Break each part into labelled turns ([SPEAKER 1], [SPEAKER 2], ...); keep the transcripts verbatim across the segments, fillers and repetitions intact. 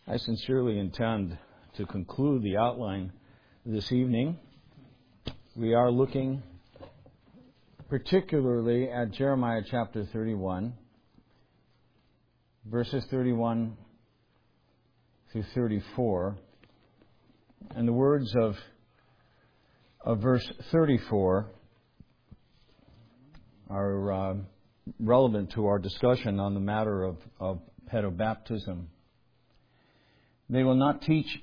[SPEAKER 1] I sincerely intend to conclude the outline this evening. We are looking particularly at Jeremiah chapter thirty-one, verses thirty-one through thirty-four. And the words of, of verse thirty-four are uh, relevant to our discussion on the matter of, of pedobaptism. They will not teach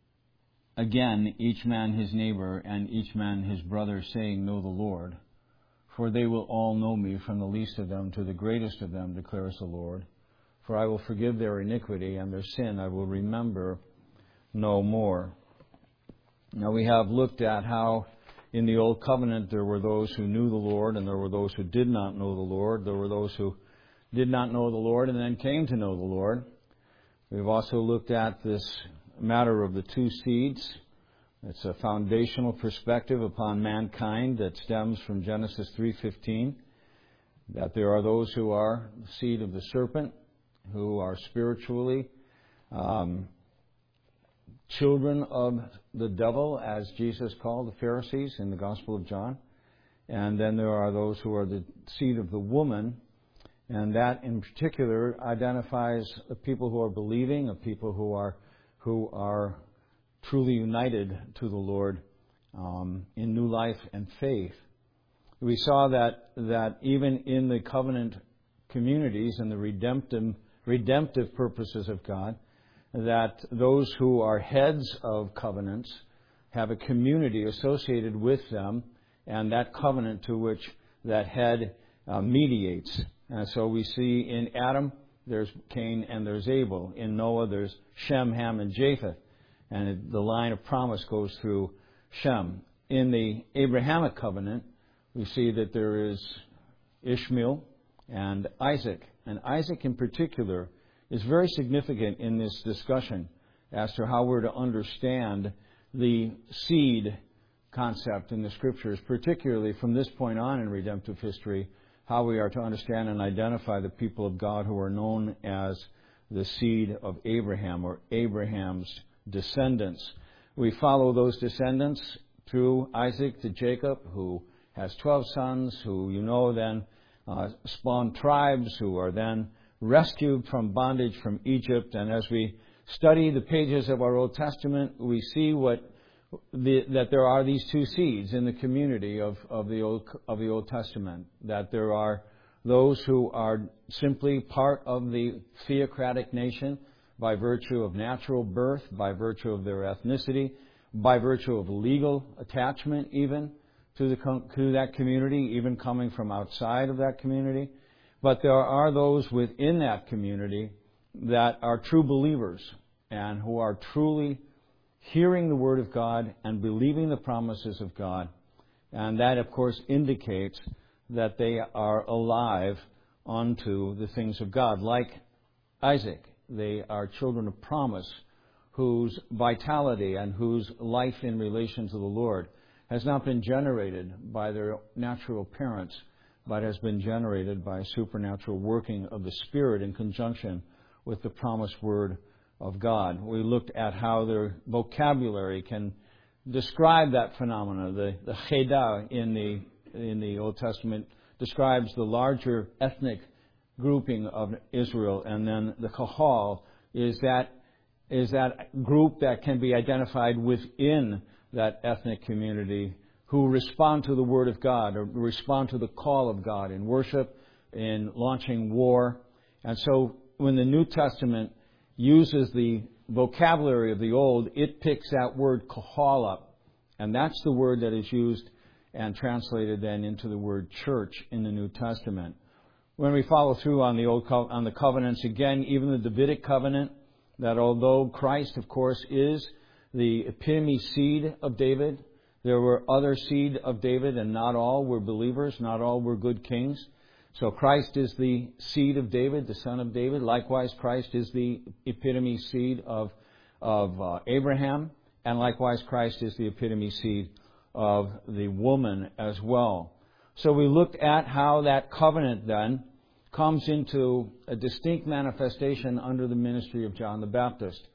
[SPEAKER 1] again each man his neighbor and each man his brother, saying, Know the Lord. For they will all know me, from the least of them to the greatest of them, declares the Lord. For I will forgive their iniquity, and their sin I will remember no more. Now we have looked at how in the Old Covenant there were those who knew the Lord, and there were those who did not know the Lord. There were those who did not know the Lord and then came to know the Lord. We've also looked at this matter of the two seeds. It's a foundational perspective upon mankind that stems from Genesis three fifteen, that there are those who are the seed of the serpent, who are spiritually um, children of the devil, as Jesus called the Pharisees in the Gospel of John. And then there are those who are the seed of the woman, and that in particular identifies the people who are believing, of people who are who are truly united to the Lord um, in new life and faith. We saw that that even in the covenant communities and the redemptive redemptive purposes of God, that those who are heads of covenants have a community associated with them, and that covenant to which that head uh, mediates. And so we see in Adam, there's Cain and there's Abel. In Noah, there's Shem, Ham, and Japheth. And the line of promise goes through Shem. In the Abrahamic covenant, we see that there is Ishmael and Isaac. And Isaac in particular is very significant in this discussion as to how we're to understand the seed concept in the Scriptures, particularly from this point on in redemptive history, how we are to understand and identify the people of God who are known as the seed of Abraham, or Abraham's descendants. We follow those descendants through Isaac to Jacob, who has twelve sons, who you know then uh, spawn tribes, who are then rescued from bondage from Egypt. And as we study the pages of our Old Testament, we see what the, that there are these two seeds in the community of, of the Old of the Old Testament. That there are those who are simply part of the theocratic nation by virtue of natural birth, by virtue of their ethnicity, by virtue of legal attachment even to the to that community, even coming from outside of that community. But there are those within that community that are true believers and who are truly hearing the Word of God and believing the promises of God. And that, of course, indicates that they are alive unto the things of God. Like Isaac, they are children of promise whose vitality and whose life in relation to the Lord has not been generated by their natural parents, but has been generated by supernatural working of the Spirit in conjunction with the promised Word of God. We looked at how their vocabulary can describe that phenomena. The, the Chedah in the, in the Old Testament describes the larger ethnic grouping of Israel, and then the Kahal is that, is that group that can be identified within that ethnic community who respond to the Word of God, or respond to the call of God in worship, in launching war. And so when the New Testament uses the vocabulary of the Old, it picks that word kahal up. And that's the word that is used and translated then into the word church in the New Testament. When we follow through on the old co- on the covenants, again, even the Davidic covenant, that although Christ, of course, is the epitome seed of David, there were other seed of David, and not all were believers, not all were good kings. So Christ is the seed of David, the son of David. Likewise, Christ is the epitome seed of, of uh, Abraham. And likewise, Christ is the epitome seed of the woman as well. So we looked at how that covenant then comes into a distinct manifestation under the ministry of John the Baptist.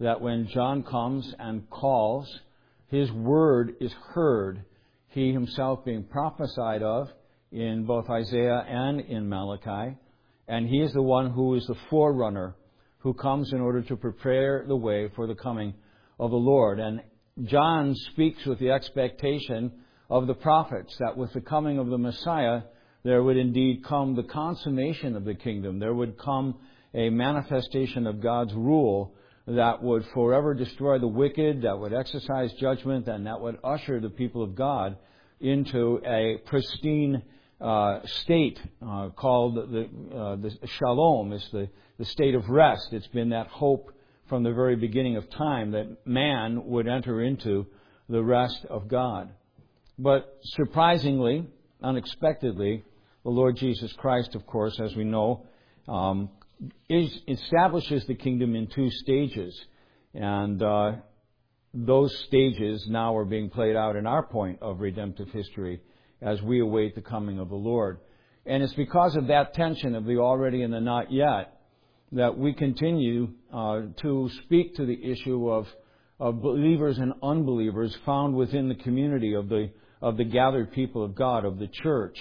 [SPEAKER 1] that when John comes and calls, his word is heard, he himself being prophesied of in both Isaiah and in Malachi. And he is the one who is the forerunner who comes in order to prepare the way for the coming of the Lord. And John speaks with the expectation of the prophets that with the coming of the Messiah, there would indeed come the consummation of the kingdom. There would come a manifestation of God's rule that would forever destroy the wicked, that would exercise judgment, and that would usher the people of God into a pristine uh, state uh, called the, uh, the shalom. It's the, the state of rest. It's been that hope from the very beginning of time that man would enter into the rest of God. But surprisingly, unexpectedly, the Lord Jesus Christ, of course, as we know, um, is, establishes the kingdom in two stages. And uh, those stages now are being played out in our point of redemptive history as we await the coming of the Lord. And it's because of that tension of the already and the not yet that we continue uh, to speak to the issue of, of believers and unbelievers found within the community of the of the gathered people of God, of the church.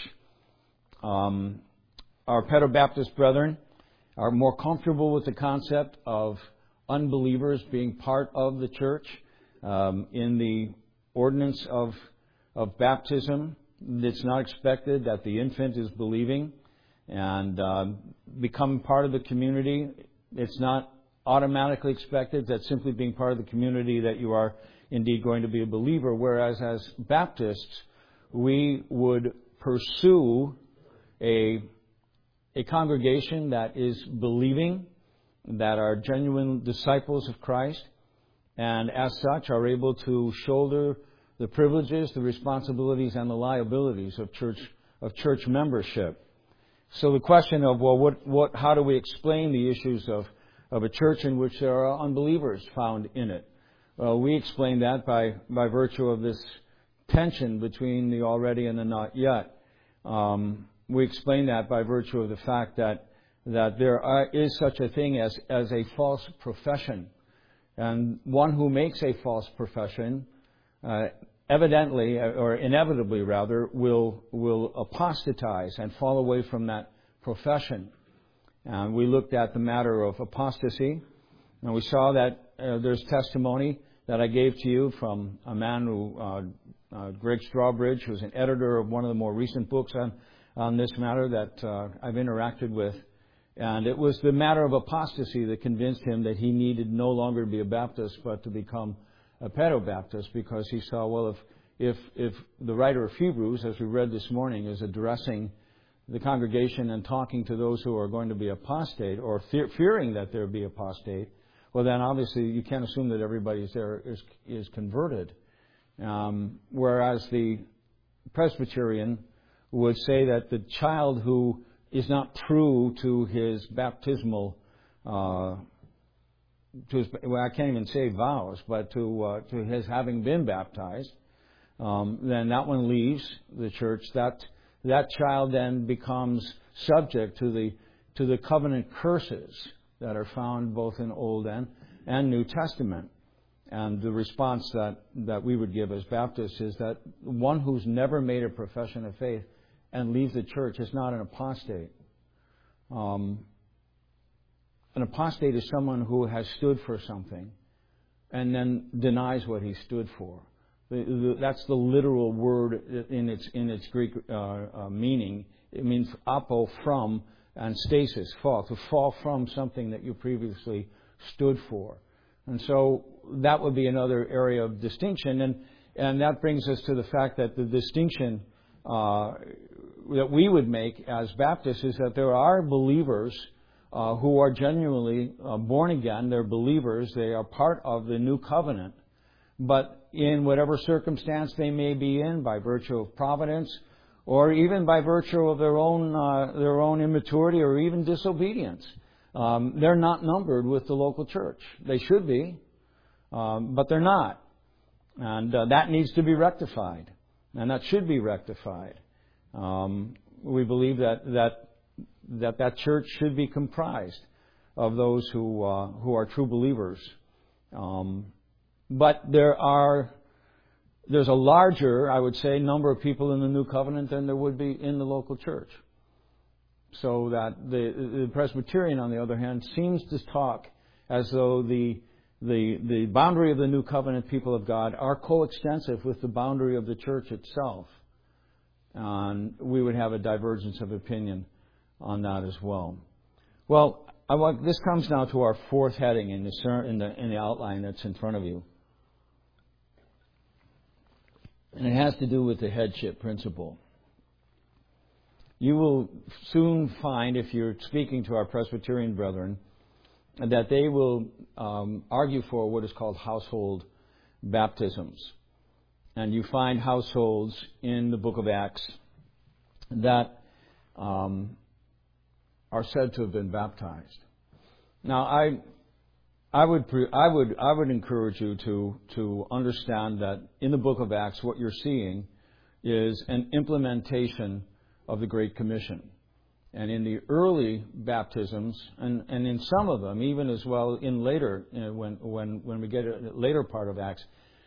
[SPEAKER 1] Um, our Pedobaptist brethren are more comfortable with the concept of unbelievers being part of the church. Um, in the ordinance of of baptism, it's not expected that the infant is believing and uh, becoming part of the community. It's not automatically expected that simply being part of the community that you are indeed going to be a believer, whereas as Baptists, we would pursue a, a congregation that is believing, that are genuine disciples of Christ, and as such are able to shoulder the privileges, the responsibilities, and the liabilities of church of church membership. So the question of, well, what, what, how do we explain the issues of, of a church in which there are unbelievers found in it? Well, we explain that by, by virtue of this tension between the already and the not yet. Um, we explain that by virtue of the fact that that there are, is such a thing as, as a false profession. And one who makes a false profession uh, evidently, or inevitably rather, will will apostatize and fall away from that profession. And we looked at the matter of apostasy, and we saw that uh, there's testimony that I gave to you from a man who, uh, uh, Greg Strawbridge, who's an editor of one of the more recent books on, on this matter that uh, I've interacted with. And it was the matter of apostasy that convinced him that he needed no longer to be a Baptist, but to become a Pedobaptist, because he saw, well, if, if, if the writer of Hebrews, as we read this morning, is addressing the congregation and talking to those who are going to be apostate, or fear, fearing that there be apostate, well, then obviously you can't assume that everybody is there is, is converted. Um, whereas the Presbyterian would say that the child who is not true to his baptismal, uh, to his, well, I can't even say vows, but to uh, to his having been baptized, um, then that one leaves the church. That that child then becomes subject to the to the covenant curses that are found both in Old and, and New Testament. And the response that, that we would give as Baptists is that one who's never made a profession of faith and leaves the church is not an apostate. Um, an apostate is someone who has stood for something and then denies what he stood for. The, the, that's the literal word in its in its Greek uh, uh, meaning. It means apo, from, and stasis, fall, to fall from something that you previously stood for. And so that would be another area of distinction. And, and that brings us to the fact that the distinction uh, that we would make as Baptists is that there are believers uh, who are genuinely uh, born again. They're believers. They are part of the new covenant. But in whatever circumstance they may be in, by virtue of providence, or even by virtue of their own uh, their own immaturity or even disobedience, um, they're not numbered with the local church. They should be, um, but they're not, and uh, that needs to be rectified, and that should be rectified. Um, we believe that that that that church should be comprised of those who uh, who are true believers, Um, but there are, there's a larger, I would say, number of people in the New Covenant than there would be in the local church. So that the, the Presbyterian, on the other hand, seems to talk as though the, the, the boundary of the New Covenant people of God are coextensive with the boundary of the church itself. And we would have a divergence of opinion on that as well. Well, I want, this comes now to our fourth heading in the, in the, in the outline that's in front of you. And it has to do with the headship principle. You will soon find, if you're speaking to our Presbyterian brethren, that they will um, argue for what is called household baptisms. And you find households in the book of Acts that um, are said to have been baptized. Now, I, I would, I would, I would encourage you to to understand that in the book of Acts, what you're seeing is an implementation of the Great Commission. And in the early baptisms, and, and in some of them, even as well in later, you know, when when when we get a later part of Acts,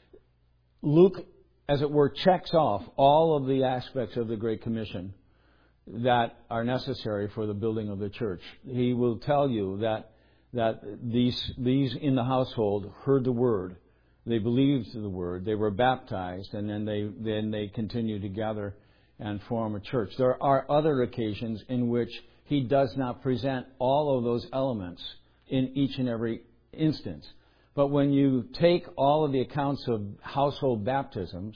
[SPEAKER 1] Luke, as it were, checks off all of the aspects of the Great Commission that are necessary for the building of the church. He will tell you that that these these in the household heard the word, they believed the word, they were baptized, and then they then they continue to gather and form a church. There are other occasions in which he does not present all of those elements in each and every instance. But when you take all of the accounts of household baptisms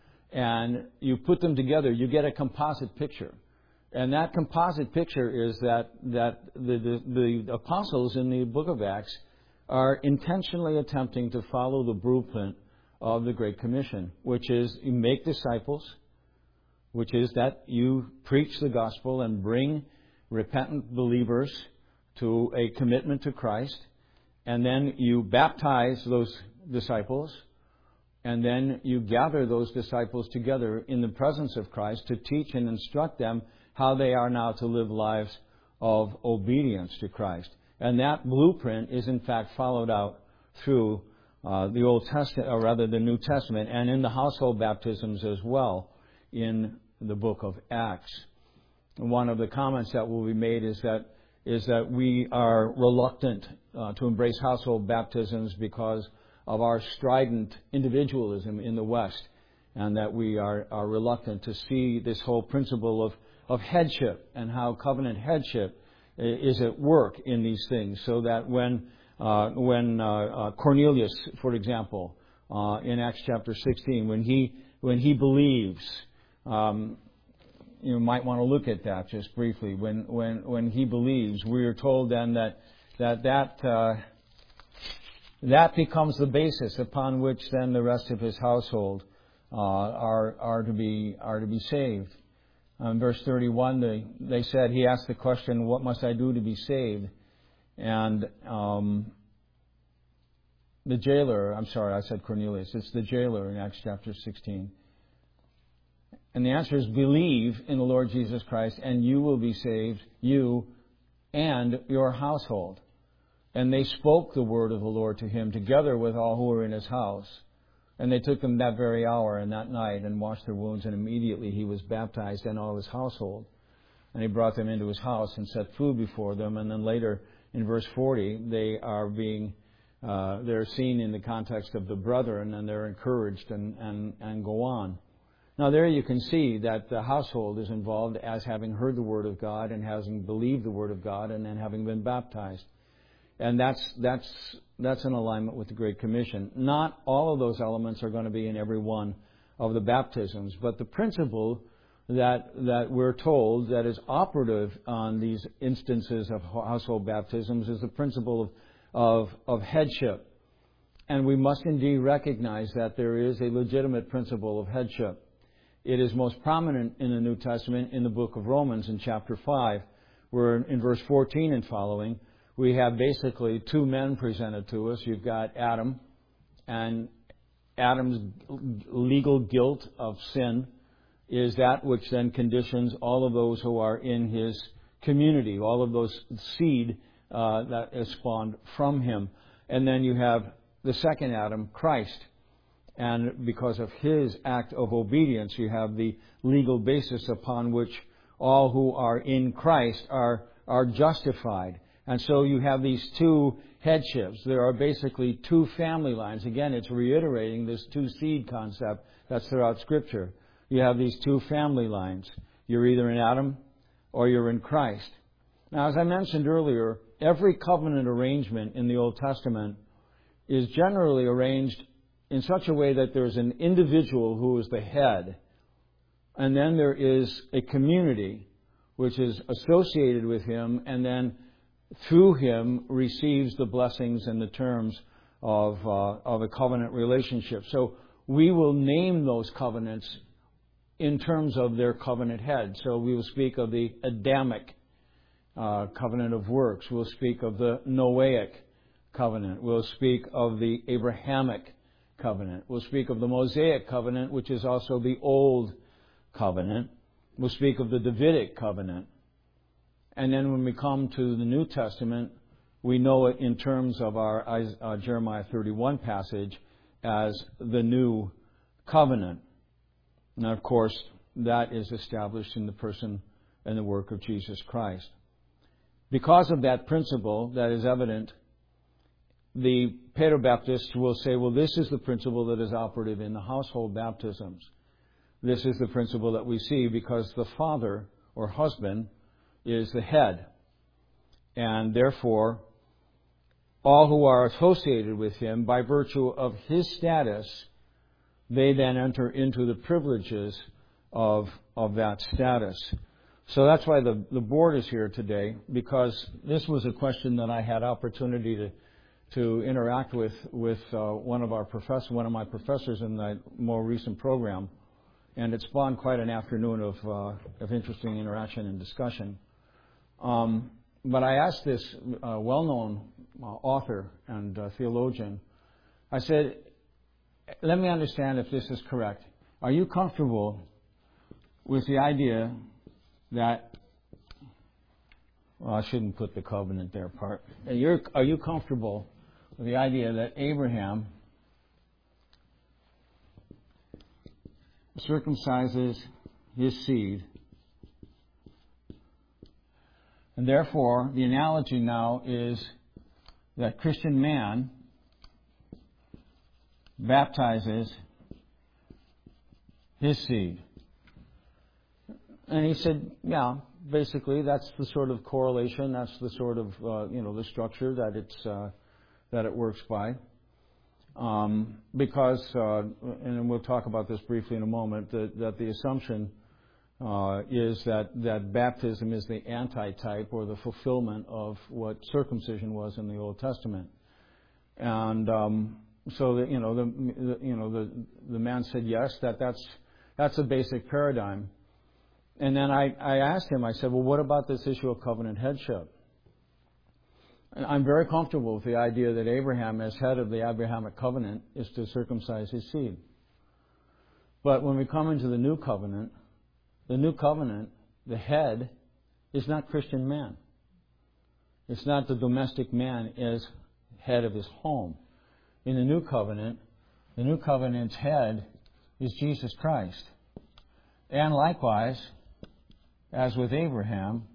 [SPEAKER 1] and you put them together, you get a composite picture. And that composite picture is that, that the, the, the apostles in the book of Acts are intentionally attempting to follow the blueprint of the Great Commission, which is you make disciples, which is that you preach the gospel and bring repentant believers to a commitment to Christ, and then you baptize those disciples, and then you gather those disciples together in the presence of Christ to teach and instruct them how they are now to live lives of obedience to Christ. And that blueprint is in fact followed out through uh, the Old Testament, or rather the New Testament, and in the household baptisms as well in the book of Acts. And one of the comments that will be made is that is that we are reluctant uh, to embrace household baptisms because of our strident individualism in the West, and that we are, are reluctant to see this whole principle of, of headship and how covenant headship is at work in these things, so that when uh, when uh, uh, Cornelius, for example, uh, in Acts chapter sixteen, when he when he believes, um, you might want to look at that just briefly. When when when he believes, we are told then that that that uh, that becomes the basis upon which then the rest of his household uh, are are to be are to be saved. In verse thirty-one, they, they said, he asked the question, what must I do to be saved? And um, the jailer, I'm sorry, I said Cornelius, it's the jailer in Acts chapter sixteen. And the answer is, believe in the Lord Jesus Christ and you will be saved, you and your household. And they spoke the word of the Lord to him together with all who were in his house. And they took him that very hour and that night and washed their wounds, and immediately he was baptized and all his household. And he brought them into his house and set food before them. And then later in verse forty, they are being, uh, they're seen in the context of the brethren, and they're encouraged and, and, and go on. Now there you can see that the household is involved as having heard the word of God and having believed the word of God and then having been baptized. And that's that's that's in alignment with the Great Commission. Not all of those elements are going to be in every one of the baptisms, but the principle that that we're told that is operative on these instances of household baptisms is the principle of, of, of headship. And we must indeed recognize that there is a legitimate principle of headship. It is most prominent in the New Testament in the book of Romans in chapter five, where in verse fourteen and following, we have basically two men presented to us. You've got Adam, and Adam's legal guilt of sin is that which then conditions all of those who are in his community, all of those seed uh, that is spawned from him. And then you have the second Adam, Christ. And because of his act of obedience, you have the legal basis upon which all who are in Christ are, are justified. And so you have these two headships. There are basically two family lines. Again, it's reiterating this two-seed concept that's throughout Scripture. You have these two family lines. You're either in Adam or you're in Christ. Now, as I mentioned earlier, every covenant arrangement in the Old Testament is generally arranged in such a way that there's an individual who is the head, and then there is a community which is associated with him, and then through him receives the blessings and the terms of uh, of a covenant relationship. So we will name those covenants in terms of their covenant head. So we will speak of the Adamic uh, covenant of works. We'll speak of the Noahic covenant. We'll speak of the Abrahamic covenant. We'll speak of the Mosaic covenant, which is also the Old Covenant. We'll speak of the Davidic covenant. And then when we come to the New Testament, we know it in terms of our uh, Jeremiah thirty-one passage as the New Covenant. Now, of course, that is established in the person and the work of Jesus Christ. Because of that principle that is evident, the Paedobaptists will say, well, this is the principle that is operative in the household baptisms. This is the principle that we see because the father or husband is the head. And therefore, all who are associated with him, by virtue of his status, they then enter into the privileges of, of that status. So that's why the, the board is here today, because this was a question that I had opportunity to to interact with with uh, one of our professors, one of my professors in the more recent program, and it spawned quite an afternoon of uh, of interesting interaction and discussion. Um, but I asked this uh, well-known uh, author and uh, theologian, I said, let me understand if this is correct. Are you comfortable with the idea that, well, I shouldn't put the covenant there part. You're, are you comfortable with the idea that Abraham circumcises his seed, and therefore the analogy now is that Christian man baptizes his seed? And he said, yeah, basically that's the sort of correlation, that's the sort of, uh, you know, the structure that it's uh, that it works by. Um, because, uh, and we'll talk about this briefly in a moment, that, that the assumption uh, is that, that baptism is the antitype or the fulfillment of what circumcision was in the Old Testament. And um, so, that, you know, the, the you know the the man said yes, that that's that's a basic paradigm. And then I, I asked him, I said, well, what about this issue of covenant headship? I'm very comfortable with the idea that Abraham, as head of the Abrahamic covenant, is to circumcise his seed. But when we come into the new covenant, the new covenant, the head, is not Christian man. It's not the domestic man as head of his home. In the new covenant, the new covenant's head is Jesus Christ. And likewise, as with Abraham,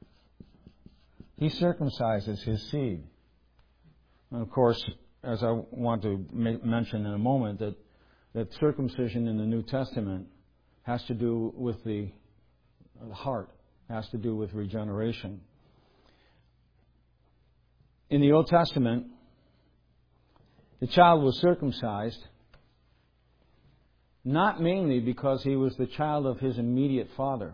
[SPEAKER 1] he circumcises his seed. And of course, as I want to ma- mention in a moment, that, that circumcision in the New Testament has to do with the, the heart, has to do with regeneration. In the Old Testament, the child was circumcised not mainly because he was the child of his immediate father.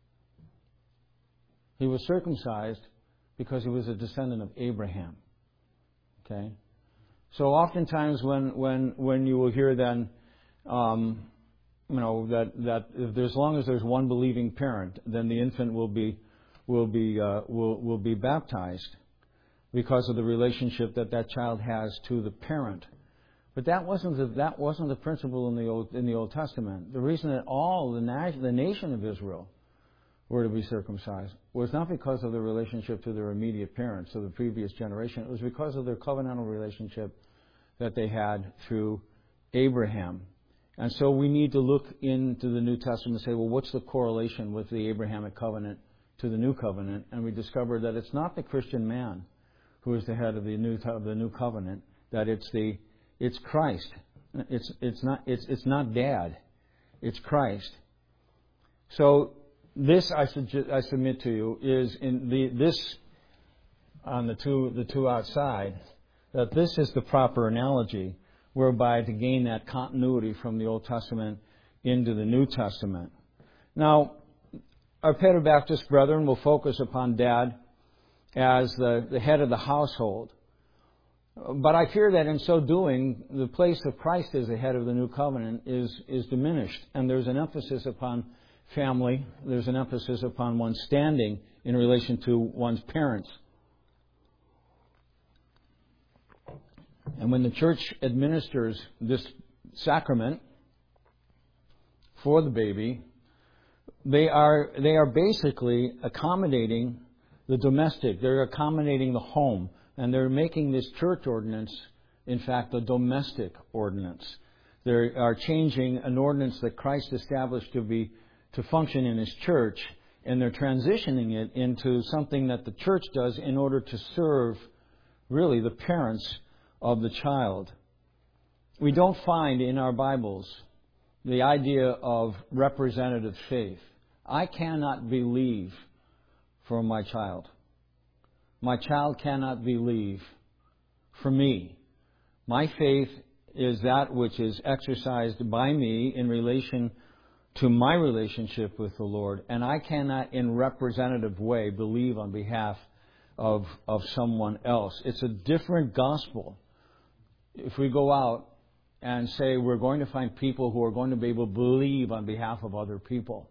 [SPEAKER 1] He was circumcised because he was a descendant of Abraham. Okay? So oftentimes when, when, when you will hear then, um, you know, that, that if, as long as there's one believing parent, then the infant will be, will be, uh, will, will be baptized because of the relationship that that child has to the parent. But that wasn't the, that wasn't the principle in the Old, in the Old Testament. The reason that all the, na- the nation of Israel were to be circumcised was not because of their relationship to their immediate parents, of the previous generation. It was because of their covenantal relationship that they had through Abraham. And so we need to look into the New Testament and say, well, what's the correlation with the Abrahamic covenant to the New Covenant? And we discovered that it's not the Christian man who is the head of the New of the New Covenant, that it's the it's Christ. It's it's not it's it's not Dad. It's Christ. So this I, suggest, I submit to you is in the this on the two the two outside, that this is the proper analogy whereby to gain that continuity from the Old Testament into the New Testament. Now, our Pedro-Baptist brethren will focus upon Dad as the, the head of the household. But I fear that in so doing, the place of Christ as the head of the New Covenant is, is diminished. And there's an emphasis upon family. There's an emphasis upon one's standing in relation to one's parents. And when the church administers this sacrament for the baby, they are they are basically accommodating the domestic. They're accommodating the home. And they're making this church ordinance, in fact, a domestic ordinance. They are changing an ordinance that Christ established to be to function in His church, and they're transitioning it into something that the church does in order to serve, really, the parents of the child. We don't find in our Bibles the idea of representative faith. I cannot believe for my child. My child cannot believe for me. My faith is that which is exercised by me in relation to my relationship with the Lord, and I cannot in representative way believe on behalf of, of someone else. It's a different gospel. If we go out and say we're going to find people who are going to be able to believe on behalf of other people,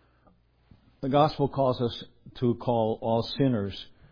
[SPEAKER 1] the gospel calls us to call all sinners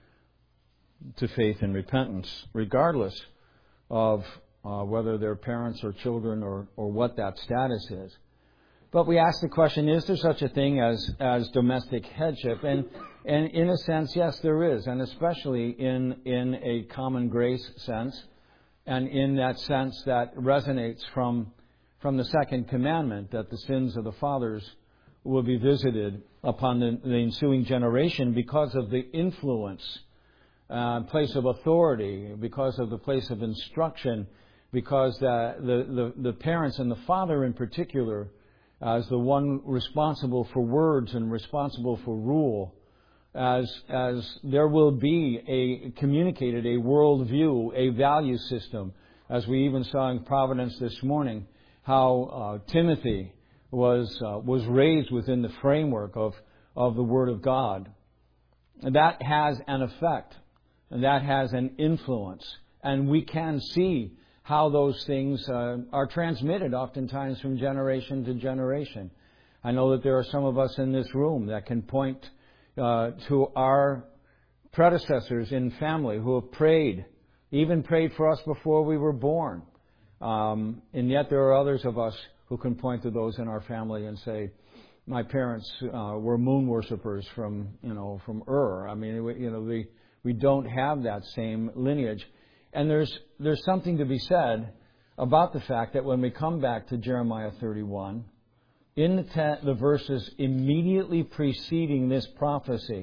[SPEAKER 1] to faith and repentance, regardless of uh, whether they're parents or children or, or what that status is. But we ask the question, is there such a thing as, as domestic headship? And, and in a sense, yes, there is, and especially in, in a common grace sense, and in that sense that resonates from, from the second commandment, that the sins of the fathers will be visited upon the, the ensuing generation because of the influence, Uh, place of authority, because of the place of instruction, because the, the, the, the parents and the father in particular, as the one responsible for words and responsible for rule, as as there will be a communicated a worldview, a value system, as we even saw in Providence this morning, how uh, Timothy was uh, was raised within the framework of of the Word of God. And that has an effect. And that has an influence. And we can see how those things uh, are transmitted oftentimes from generation to generation. I know that there are some of us in this room that can point uh, to our predecessors in family who have prayed, even prayed for us before we were born. Um, and yet there are others of us who can point to those in our family and say, my parents uh, were moon worshippers from, you know, from Ur. I mean, you know, the We don't have that same lineage. And there's there's something to be said about the fact that when we come back to Jeremiah thirty-one, in the, te- the verses immediately preceding this prophecy,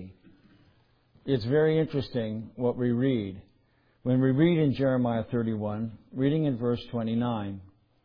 [SPEAKER 1] it's very interesting what we read. When we read in Jeremiah thirty-one, reading in verse twenty-nine,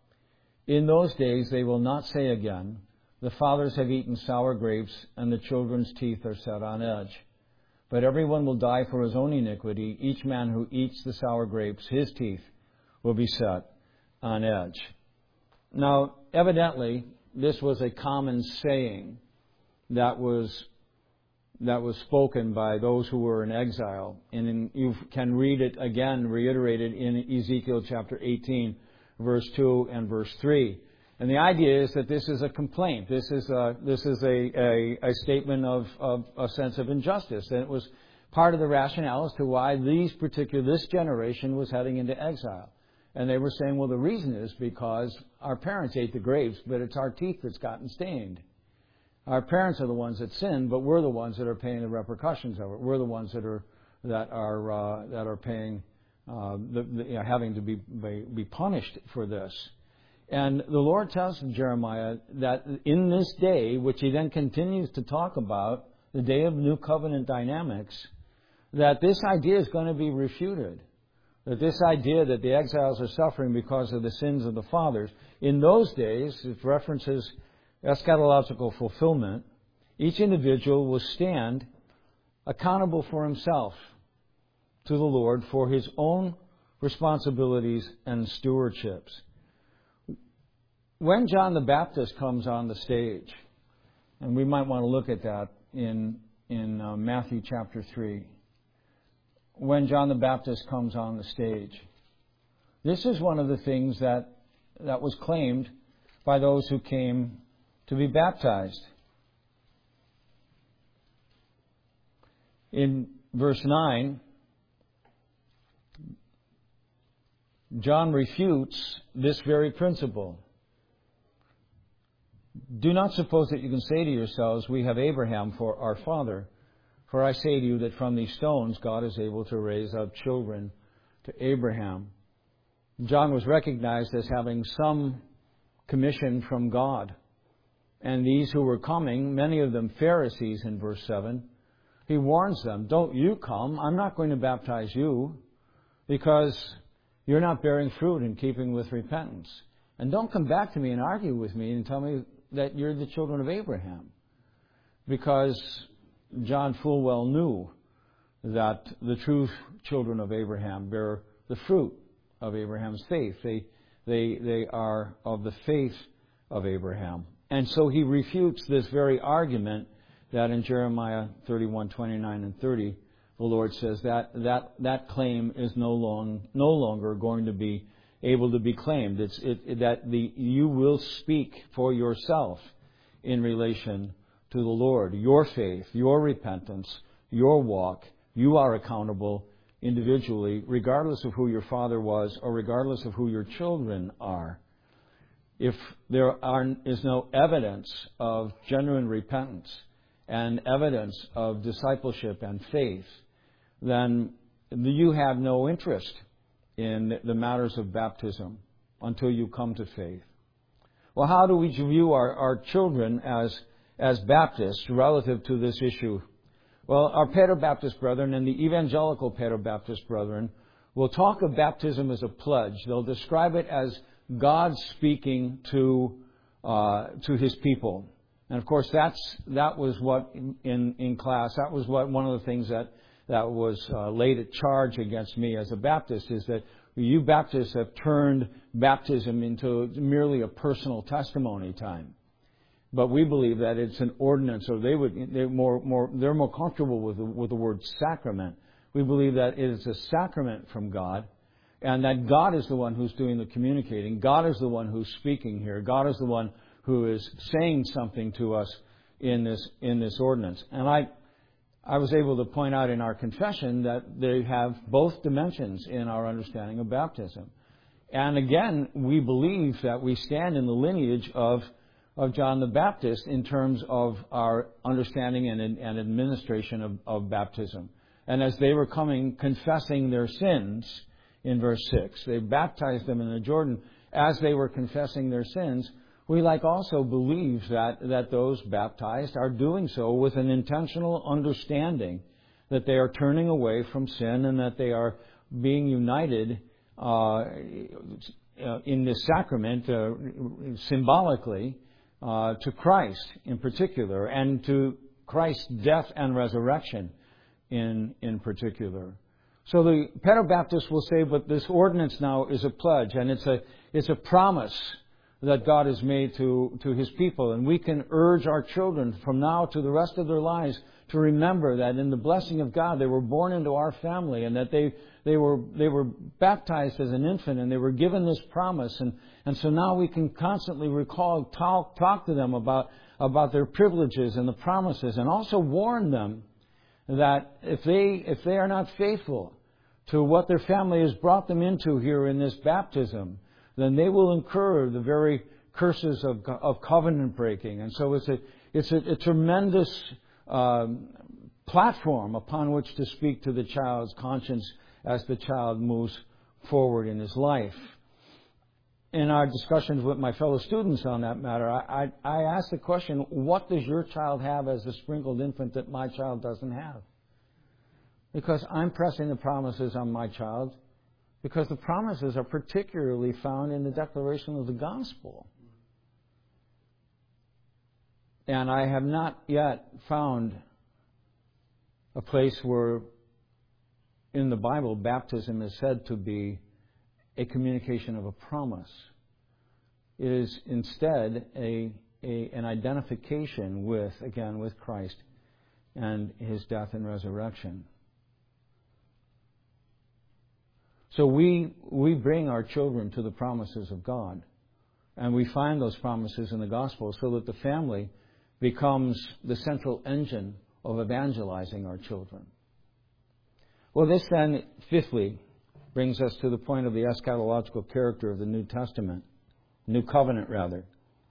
[SPEAKER 1] in those days they will not say again, the fathers have eaten sour grapes and the children's teeth are set on edge. But everyone will die for his own iniquity. Each man who eats the sour grapes, his teeth will be set on edge. Now, evidently, this was a common saying that was that was spoken by those who were in exile. And in, you can read it again, reiterated in Ezekiel chapter eighteen, verse two and verse three. And the idea is that this is a complaint. This is a, this is a, a, a statement of, of a sense of injustice. And it was part of the rationale as to why these particular, this generation was heading into exile. And they were saying, well, the reason is because our parents ate the grapes, but it's our teeth that's gotten stained. Our parents are the ones that sinned, but we're the ones that are paying the repercussions of it. We're the ones that are, that are, uh, that are paying uh, the, the, you know, having to be, be be punished for this. And the Lord tells Jeremiah that in this day, which he then continues to talk about, the day of new covenant dynamics, that this idea is going to be refuted. That this idea that the exiles are suffering because of the sins of the fathers, in those days, it references eschatological fulfillment, each individual will stand accountable for himself to the Lord for his own responsibilities and stewardships. When John the Baptist comes on the stage, and we might want to look at that in, in uh, Matthew chapter three, when John the Baptist comes on the stage, this is one of the things that, that was claimed by those who came to be baptized. In verse nine, John refutes this very principle. Do not suppose that you can say to yourselves, we have Abraham for our father. For I say to you that from these stones God is able to raise up children to Abraham. John was recognized as having some commission from God. And these who were coming, many of them Pharisees in verse seven, he warns them, don't you come. I'm not going to baptize you because you're not bearing fruit in keeping with repentance. And don't come back to me and argue with me and tell me that you're the children of Abraham. Because John full well knew that the true children of Abraham bear the fruit of Abraham's faith. They, they, they are of the faith of Abraham. And so he refutes this very argument that in Jeremiah thirty-one, twenty-nine and thirty, the Lord says that that, that claim is no, long, no longer going to be able to be claimed. It's it, it, that the you will speak for yourself in relation to the Lord. Your faith, your repentance, your walk, you are accountable individually, regardless of who your father was or regardless of who your children are. If there are, is no evidence of genuine repentance and evidence of discipleship and faith, then you have no interest in the matters of baptism until you come to faith. Well, how do we view our, our children as as Baptists relative to this issue? Well, our Paedo-Baptist brethren and the evangelical Paedo-Baptist brethren will talk of baptism as a pledge. They'll describe it as God speaking to uh, to His people. And of course, that's that was what in in class that was what one of the things that that was uh, laid at charge against me as a Baptist is that you Baptists have turned baptism into merely a personal testimony time. But we believe that it's an ordinance, or they would they're more more they're more comfortable with the, with the word sacrament. We believe that it is a sacrament from God, and that God is the one who's doing the communicating. God is the one who's speaking here. God is the one who is saying something to us in this in this ordinance. And I I was able to point out in our confession that they have both dimensions in our understanding of baptism. And again, we believe that we stand in the lineage of of John the Baptist in terms of our understanding and, and administration of, of baptism. And as they were coming, confessing their sins, in verse six, they baptized them in the Jordan. As they were confessing their sins, we like also believe that, that those baptized are doing so with an intentional understanding that they are turning away from sin and that they are being united uh, in this sacrament uh, symbolically Uh, to Christ in particular, and to Christ's death and resurrection in in particular. So the Paedo-Baptists will say, but this ordinance now is a pledge, and it's a it's a promise that God has made to, to His people. And we can urge our children from now to the rest of their lives to remember that in the blessing of God, they were born into our family, and that they they were they were baptized as an infant, and they were given this promise. And, and so now we can constantly recall, talk, talk to them about, about their privileges and the promises, and also warn them that if they if they are not faithful to what their family has brought them into here in this baptism, then they will incur the very curses of, of covenant breaking. And so it's a it's a, a tremendous um, platform upon which to speak to the child's conscience as the child moves forward in his life. In our discussions with my fellow students on that matter, I, I, I asked the question, what does your child have as a sprinkled infant that my child doesn't have? Because I'm pressing the promises on my child, because the promises are particularly found in the declaration of the gospel. And I have not yet found a place where in the Bible baptism is said to be a communication of a promise. It is instead a, a an identification with, again, with Christ and His death and resurrection. So we we bring our children to the promises of God, and we find those promises in the gospel so that the family becomes the central engine of evangelizing our children. Well, this then, fifthly, brings us to the point of the eschatological character of the New Testament, New Covenant, rather.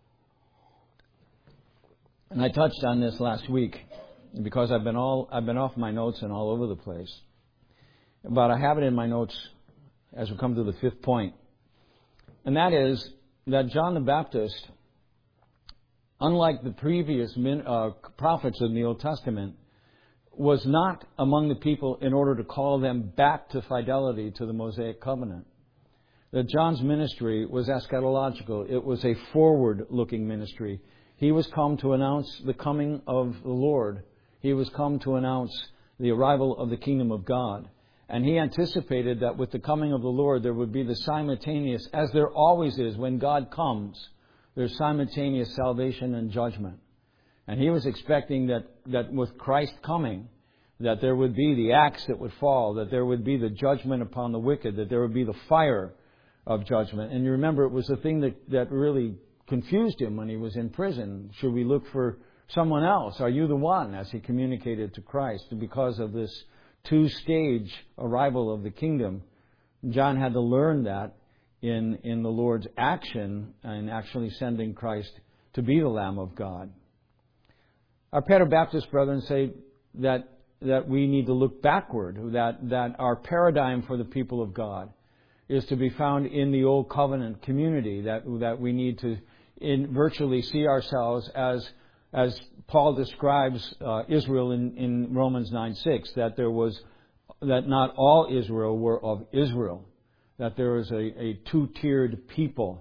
[SPEAKER 1] And I touched on this last week because I've been all I've been off my notes and all over the place. But I have it in my notes as we come to the fifth point, and that is that John the Baptist, unlike the previous min, uh, prophets in the Old Testament, was not among the people in order to call them back to fidelity to the Mosaic covenant. That John's ministry was eschatological. It was a forward-looking ministry. He was come to announce the coming of the Lord. He was come to announce the arrival of the kingdom of God. And he anticipated that with the coming of the Lord, there would be the simultaneous, as there always is when God comes, there's simultaneous salvation and judgment. And he was expecting that, that with Christ coming, that there would be the axe that would fall, that there would be the judgment upon the wicked, that there would be the fire of judgment. And you remember, it was the thing that, that really confused him when he was in prison. Should we look for someone else? Are you the one? As he communicated to Christ. And because of this two-stage arrival of the kingdom, John had to learn that in, in the Lord's action and actually sending Christ to be the Lamb of God. Our Pedro-Baptist brethren say that that we need to look backward, that, that our paradigm for the people of God is to be found in the Old Covenant community, that that we need to in virtually see ourselves as as Paul describes uh, Israel in, in Romans nine six, that there was that not all Israel were of Israel, that there was a, a two-tiered people.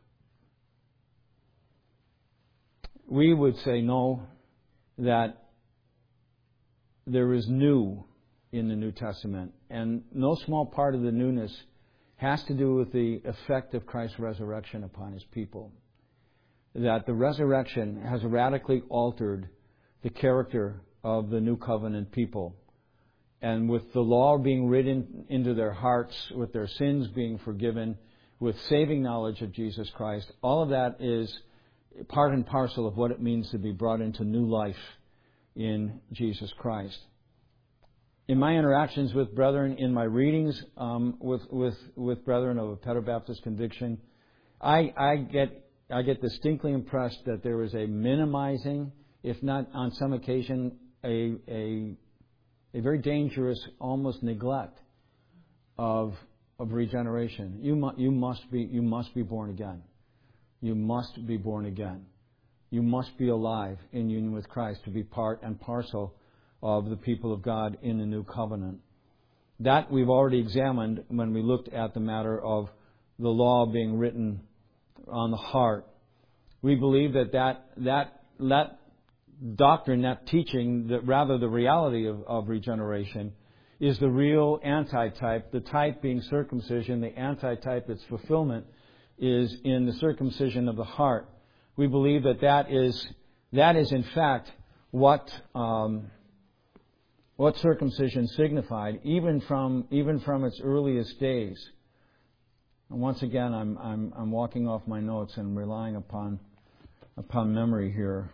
[SPEAKER 1] We would say no, that there is new in the New Testament, and no small part of the newness has to do with the effect of Christ's resurrection upon His people. That the resurrection has radically altered the character of the New Covenant people. And with the law being written into their hearts, with their sins being forgiven, with saving knowledge of Jesus Christ, all of that is part and parcel of what it means to be brought into new life in Jesus Christ. In my interactions with brethren, in my readings um, with, with with brethren of a Pedro-Baptist conviction, I, I get I get distinctly impressed that there is a minimizing, if not on some occasion, a a, a very dangerous, almost neglect of of regeneration. You mu- you must be you must be born again. You must be born again. You must be alive in union with Christ to be part and parcel of the people of God in the new covenant. That we've already examined when we looked at the matter of the law being written on the heart. We believe that that, that, that doctrine, that teaching, that rather the reality of, of regeneration, is the real antitype, the type being circumcision, the antitype, its fulfillment, is in the circumcision of the heart. We believe that that is, that is in fact what um, what circumcision signified, even from even from its earliest days. And once again, I'm I'm I'm walking off my notes and relying upon upon memory here.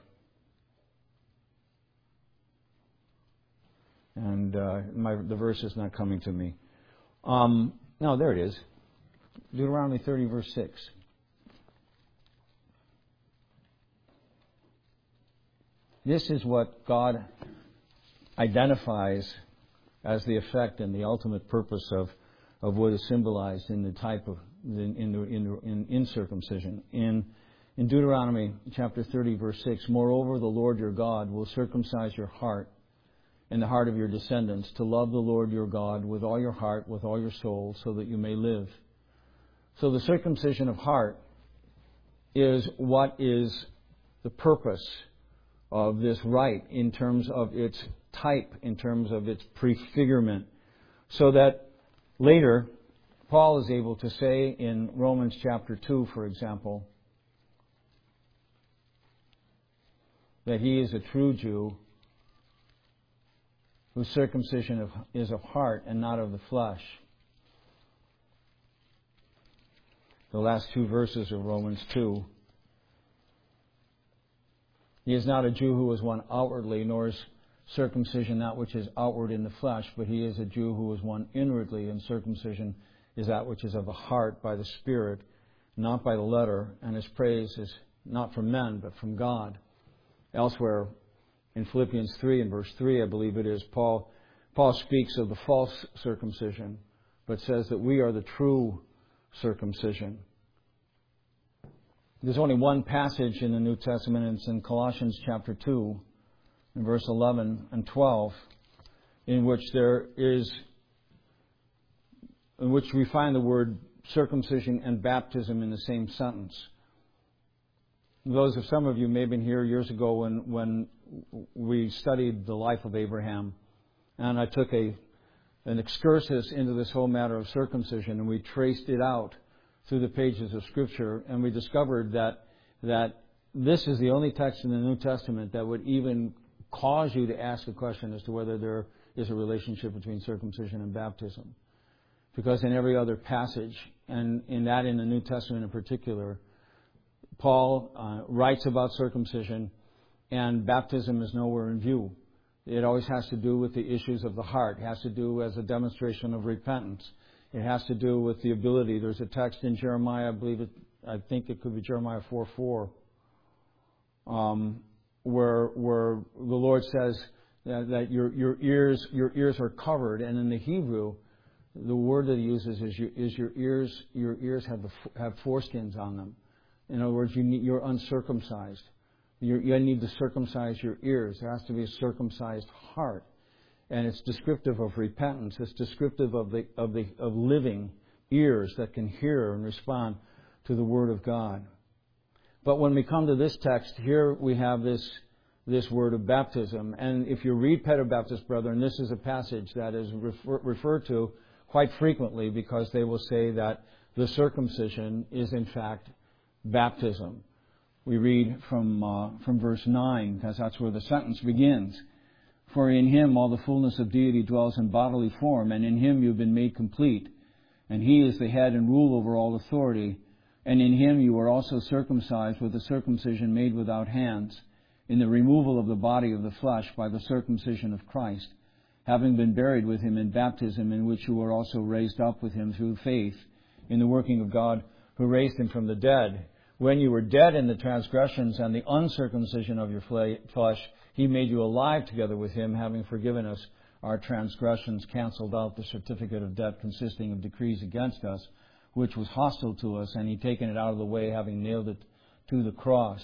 [SPEAKER 1] And uh, my the verse is not coming to me. Um, no, there it is. Deuteronomy thirty, verse six. This is what God identifies as the effect and the ultimate purpose of, of what is symbolized in the type of in in, the, in, in, in circumcision. In in Deuteronomy chapter thirty, verse six, moreover, the Lord your God will circumcise your heart and the heart of your descendants to love the Lord your God with all your heart, with all your soul, so that you may live. So the circumcision of heart is what is the purpose of this rite in terms of its type, in terms of its prefigurement, so that later Paul is able to say in Romans chapter two, for example, that he is a true Jew whose circumcision of, is of heart and not of the flesh. The last two verses of Romans two. He is not a Jew who is one outwardly, nor is circumcision that which is outward in the flesh, but he is a Jew who is one inwardly, and circumcision is that which is of the heart by the Spirit, not by the letter, and his praise is not from men, but from God. Elsewhere, in Philippians three and verse three, I believe it is, Paul, Paul speaks of the false circumcision, but says that we are the true circumcision. There's only one passage in the New Testament, and it's in Colossians chapter two, in verse eleven and twelve, in which there is, in which we find the word circumcision and baptism in the same sentence. Those of some of you may have been here years ago when, when we studied the life of Abraham, and I took a an excursus into this whole matter of circumcision, and we traced it out through the pages of Scripture, and we discovered that that this is the only text in the New Testament that would even cause you to ask a question as to whether there is a relationship between circumcision and baptism. Because in every other passage, and in that in the New Testament in particular, Paul uh, writes about circumcision, and baptism is nowhere in view. It always has to do with the issues of the heart. It has to do as a demonstration of repentance. It has to do with the ability. There's a text in Jeremiah, I believe it, I think it could be Jeremiah four four, um, where where the Lord says that, that your your ears your ears are covered, and in the Hebrew, the word that he uses is your, is your ears your ears have the, have foreskins on them. In other words, you need, you're uncircumcised. You're, you need to circumcise your ears. There has to be a circumcised heart. And it's descriptive of repentance. It's descriptive of the of the of living ears that can hear and respond to the Word of God. But when we come to this text, here we have this this word of baptism. And if you read Pedobaptist Brethren, this is a passage that is refer, referred to quite frequently, because they will say that the circumcision is in fact baptism. We read from uh, from verse nine, because that's where the sentence begins. For in him all the fullness of deity dwells in bodily form, and in him you have been made complete. And he is the head and rule over all authority. And in him you are also circumcised with a circumcision made without hands, in the removal of the body of the flesh by the circumcision of Christ, having been buried with him in baptism, in which you were also raised up with him through faith in the working of God, who raised him from the dead. When you were dead in the transgressions and the uncircumcision of your flesh, he made you alive together with him, having forgiven us our transgressions, cancelled out the certificate of debt consisting of decrees against us, which was hostile to us, and he taken it out of the way, having nailed it to the cross.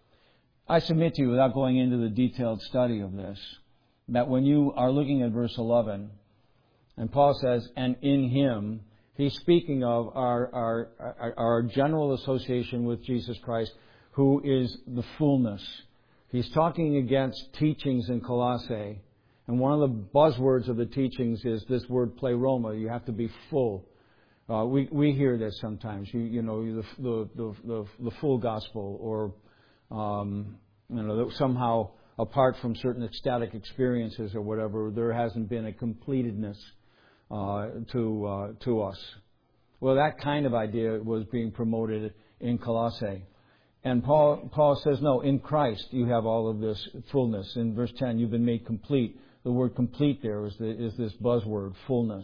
[SPEAKER 1] I submit to you, without going into the detailed study of this, that when you are looking at verse eleven, and Paul says, and in him, he's speaking of our, our, our, our general association with Jesus Christ, who is the fullness. He's talking against teachings in Colossae. And one of the buzzwords of the teachings is this word pleroma. You have to be full. Uh, we, we hear this sometimes. You, you know, the, the, the, the, the full gospel, or, um, you know, somehow apart from certain ecstatic experiences or whatever, there hasn't been a completedness uh, to, uh, to us. Well, that kind of idea was being promoted in Colossae. And Paul, Paul says, no, in Christ you have all of this fullness. In verse ten, you've been made complete. The word complete there is, the, is this buzzword, fullness.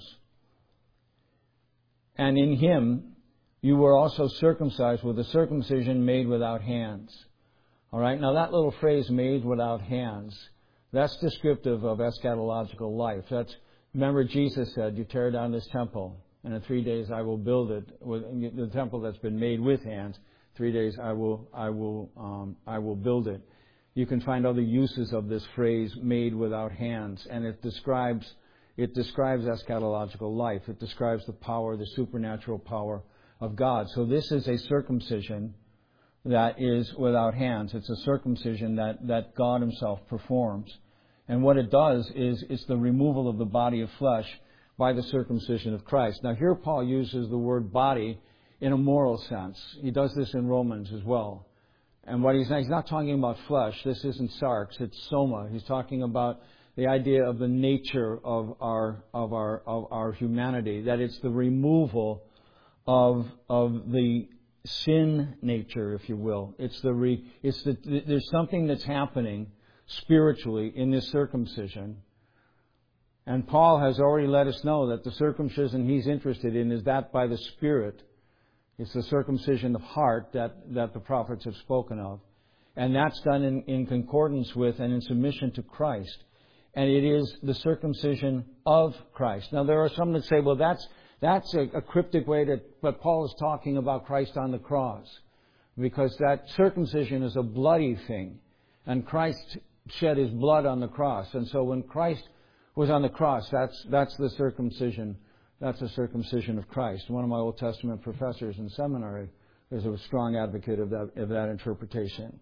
[SPEAKER 1] And in him you were also circumcised with a circumcision made without hands. All right, now that little phrase, made without hands, that's descriptive of eschatological life. That's Remember, Jesus said, you tear down this temple, and in three days I will build it. With the temple that's been made with hands, three days I will, I will, um, I will build it. You can find other uses of this phrase, made without hands, and it describes, it describes eschatological life. It describes the power, the supernatural power of God. So this is a circumcision that is without hands. It's a circumcision that, that God Himself performs. And what it does is it's the removal of the body of flesh by the circumcision of Christ. Now here Paul uses the word body in a moral sense. He does this in Romans as well. And what he's not, he's not talking about flesh. This isn't sarx, it's soma. He's talking about the idea of the nature of our of our of our humanity. That it's the removal of of the sin nature, if you will. It's the re, it's the there's something that's happening spiritually in this circumcision. And Paul has already let us know that the circumcision he's interested in is that by the Spirit. It's the circumcision of heart that, that the prophets have spoken of. And that's done in, in concordance with and in submission to Christ. And it is the circumcision of Christ. Now there are some that say, well, that's that's a, a cryptic way that but Paul is talking about Christ on the cross. Because that circumcision is a bloody thing. And Christ shed His blood on the cross. And so when Christ was on the cross, that's that's the circumcision. That's a circumcision of Christ. One of my Old Testament professors in seminary is a strong advocate of that, of that interpretation.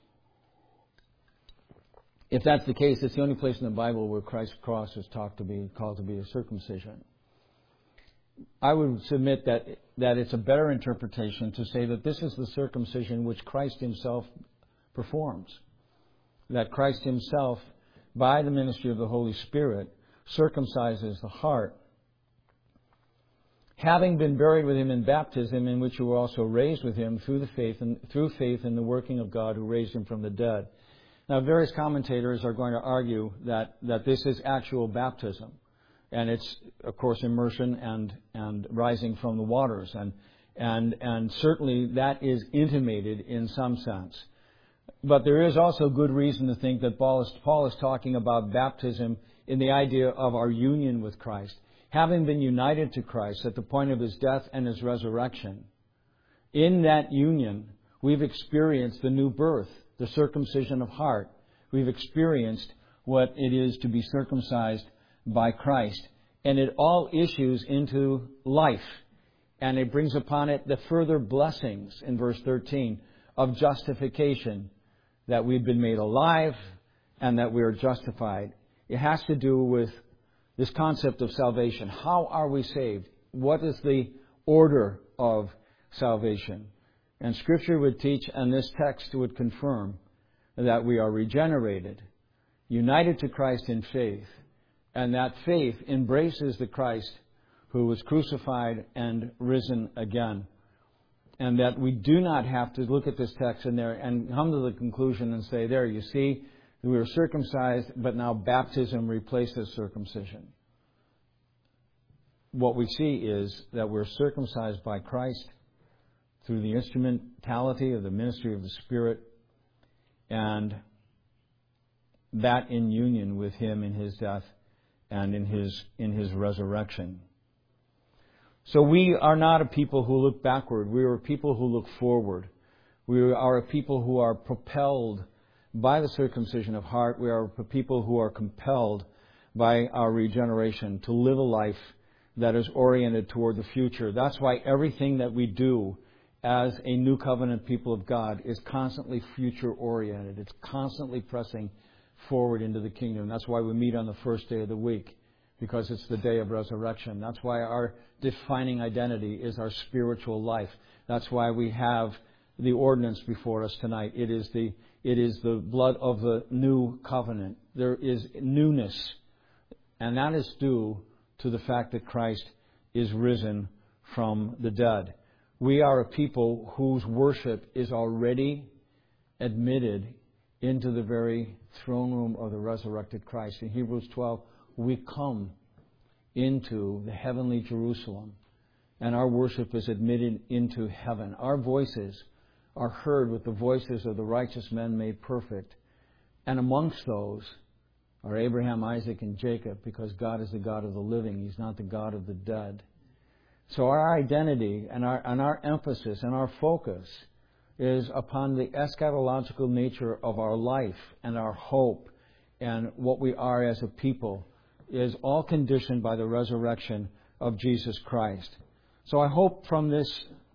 [SPEAKER 1] If that's the case, it's the only place in the Bible where Christ's cross is talked to be called to be a circumcision. I would submit that that it's a better interpretation to say that this is the circumcision which Christ Himself performs. That Christ Himself, by the ministry of the Holy Spirit, circumcises the heart. Having been buried with Him in baptism, in which you were also raised with Him through the faith and through faith in the working of God who raised Him from the dead. Now, various commentators are going to argue that, that this is actual baptism, and it's, of course, immersion and and rising from the waters, and and and certainly that is intimated in some sense. But there is also good reason to think that Paul is, Paul is talking about baptism in the idea of our union with Christ. Having been united to Christ at the point of His death and His resurrection, in that union, we've experienced the new birth, the circumcision of heart. We've experienced what it is to be circumcised by Christ. And it all issues into life. And it brings upon it the further blessings in verse thirteen of justification, that we've been made alive and that we are justified. It has to do with this concept of salvation. How are we saved? What is the order of salvation? And Scripture would teach, and this text would confirm, that we are regenerated, united to Christ in faith, and that faith embraces the Christ who was crucified and risen again. And that we do not have to look at this text in there and come to the conclusion and say, there, you see, we were circumcised, but now baptism replaces circumcision. What we see is that we're circumcised by Christ through the instrumentality of the ministry of the Spirit, and that in union with Him in His death and in His in His resurrection. So we are not a people who look backward. We are a people who look forward. We are a people who are propelled by the circumcision of heart. We are a people who are compelled by our regeneration to live a life that is oriented toward the future. That's why everything that we do as a new covenant people of God is constantly future oriented. It's constantly pressing forward into the kingdom. That's why we meet on the first day of the week, because it's the day of resurrection. That's why our defining identity is our spiritual life. That's why we have the ordinance before us tonight. It is the it is the blood of the new covenant. There is newness, and that is due to the fact that Christ is risen from the dead. We are a people whose worship is already admitted into the very throne room of the resurrected Christ. In Hebrews twelve, we come into the heavenly Jerusalem, and our worship is admitted into heaven. Our voices are heard with the voices of the righteous men made perfect. And amongst those, are Abraham, Isaac, and Jacob, because God is the God of the living. He's not the God of the dead. So our identity and our, and our emphasis and our focus is upon the eschatological nature of our life and our hope and what we are as a people is all conditioned by the resurrection of Jesus Christ. So I hope from this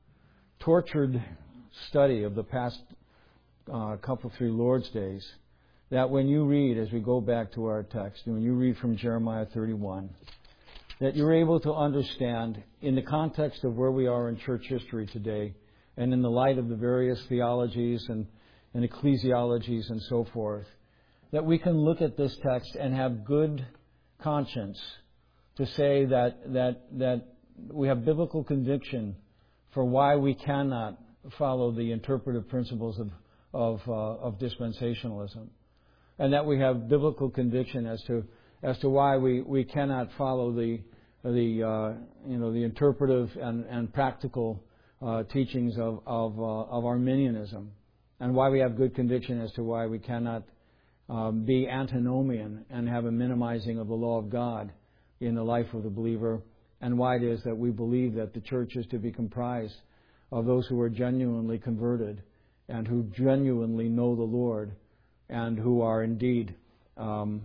[SPEAKER 1] tortured study of the past uh, couple, three Lord's Days, that when you read, as we go back to our text, and when you read from Jeremiah thirty-one, that you're able to understand, in the context of where we are in church history today, and in the light of the various theologies and, and ecclesiologies and so forth, that we can look at this text and have good conscience to say that that that we have biblical conviction for why we cannot follow the interpretive principles of of, uh, of dispensationalism, and that we have biblical conviction as to as to why we, we cannot follow the the uh, you know the interpretive and, and practical uh, teachings of of, uh, of Arminianism, and why we have good conviction as to why we cannot um, be antinomian and have a minimizing of the law of God in the life of the believer, and why it is that we believe that the church is to be comprised of those who are genuinely converted and who genuinely know the Lord and who are indeed um,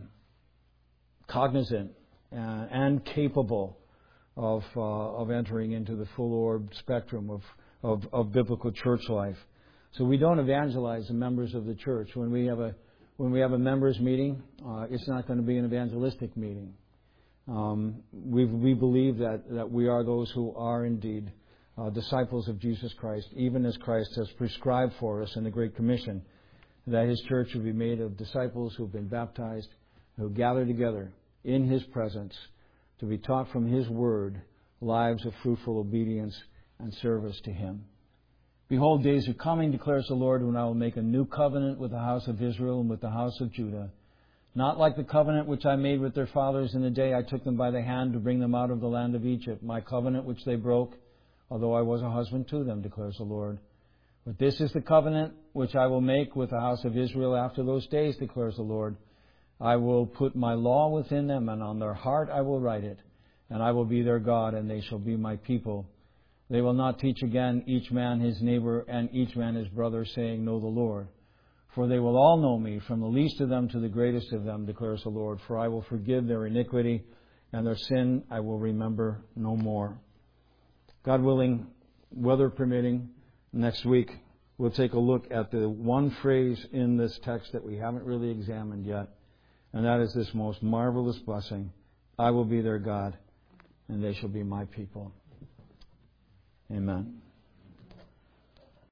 [SPEAKER 1] cognizant uh, and capable of uh, of entering into the full orbed spectrum of, of, of biblical church life. So we don't evangelize the members of the church. When we have a when we have a members meeting, uh, it's not going to be an evangelistic meeting. Um, we we believe that, that we are those who are indeed uh, disciples of Jesus Christ, even as Christ has prescribed for us in the Great Commission, that His church will be made of disciples who have been baptized, who gather together in His presence to be taught from His Word lives of fruitful obedience and service to Him. Behold, days are coming, declares the Lord, when I will make a new covenant with the house of Israel and with the house of Judah, not like the covenant which I made with their fathers in the day I took them by the hand to bring them out of the land of Egypt, my covenant which they broke, although I was a husband to them, declares the Lord. But this is the covenant which I will make with the house of Israel after those days, declares the Lord. I will put my law within them, and on their heart I will write it, and I will be their God, and they shall be my people. They will not teach again each man his neighbor and each man his brother, saying, Know the Lord. For they will all know me, from the least of them to the greatest of them, declares the Lord. For I will forgive their iniquity, and their sin I will remember no more. God willing, weather permitting, next week we'll take a look at the one phrase in this text that we haven't really examined yet, and that is this most marvelous blessing: I will be their God, and they shall be my people. Amen.